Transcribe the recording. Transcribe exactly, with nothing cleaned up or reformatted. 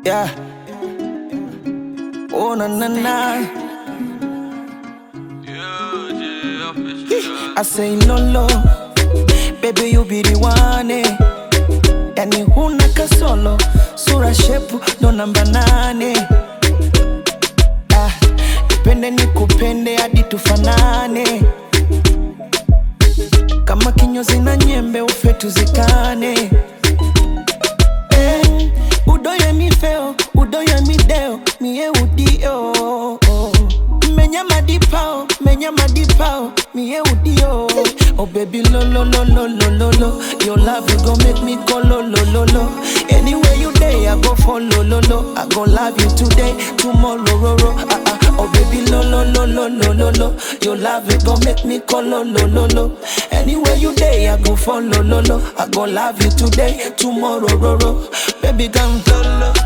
Yeah. Oh na na na. I say lolo, baby you be the one eh. Yani huna kasolo, sura shepu ndo namba nane. Ah, nipende nikupende hadi tufanane. Kama kinyozi na nyembe ufe tuzikane. Eh, udoye mi feo, udoye mi deo, miye udio. Menya madipao, menya madipao, miye udio. Oh baby lo lo lo lo lo lo lo. Your love you gon' make me go lo lo lo lo. Anywhere you day I go follow lo lo. I gon' love you today, tomorrow ro ro. Ah ah. Oh baby lo lo lo lo lo lo lo. Your love you gon' make me go lo lo lo lo. Anywhere you day I go follow lo lo. I gon' love you today, tomorrow ro ro. Baby come lo lo.